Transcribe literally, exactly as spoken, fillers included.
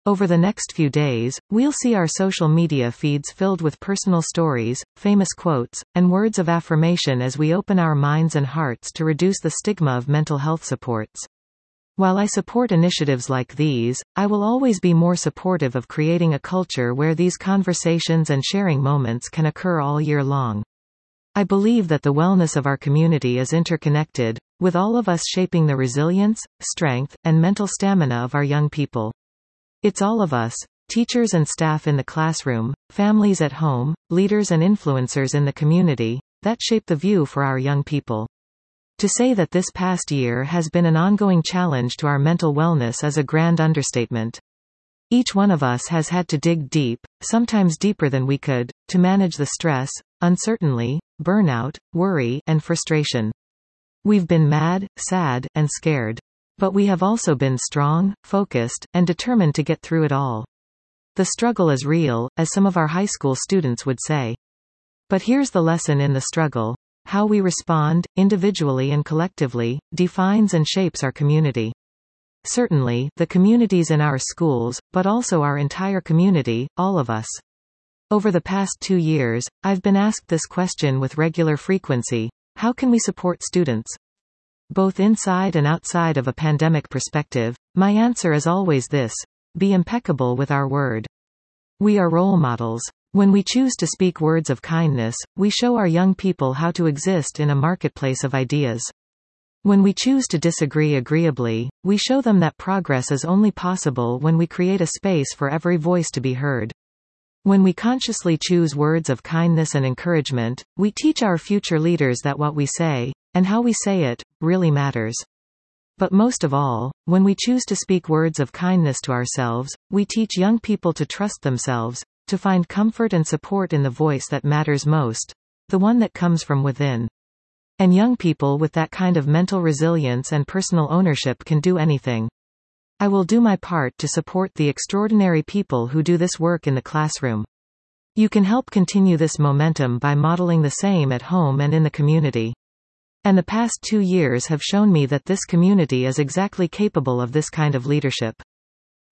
Over the next few days, we'll see our social media feeds filled with personal stories, famous quotes, and words of affirmation as we open our minds and hearts to reduce the stigma of mental health supports. While I support initiatives like these, I will always be more supportive of creating a culture where these conversations and sharing moments can occur all year long. I believe that the wellness of our community is interconnected, with all of us shaping the resilience, strength, and mental stamina of our young people. It's all of us, teachers and staff in the classroom, families at home, leaders and influencers in the community, that shape the view for our young people. To say that this past year has been an ongoing challenge to our mental wellness is a grand understatement. Each one of us has had to dig deep, sometimes deeper than we could, to manage the stress, uncertainty, burnout, worry, and frustration. We've been mad, sad, and scared. But we have also been strong, focused, and determined to get through it all. The struggle is real, as some of our high school students would say. But here's the lesson in the struggle. How we respond, individually and collectively, defines and shapes our community. Certainly, the communities in our schools, but also our entire community, all of us. Over the past two years, I've been asked this question with regular frequency: how can we support students? Both inside and outside of a pandemic perspective, my answer is always this: be impeccable with our word. We are role models. When we choose to speak words of kindness, we show our young people how to exist in a marketplace of ideas. When we choose to disagree agreeably, we show them that progress is only possible when we create a space for every voice to be heard. When we consciously choose words of kindness and encouragement, we teach our future leaders that what we say, and how we say it, really matters. But most of all, when we choose to speak words of kindness to ourselves, we teach young people to trust themselves, to find comfort and support in the voice that matters most, the one that comes from within. And young people with that kind of mental resilience and personal ownership can do anything. I will do my part to support the extraordinary people who do this work in the classroom. You can help continue this momentum by modeling the same at home and in the community. And the past two years have shown me that this community is exactly capable of this kind of leadership.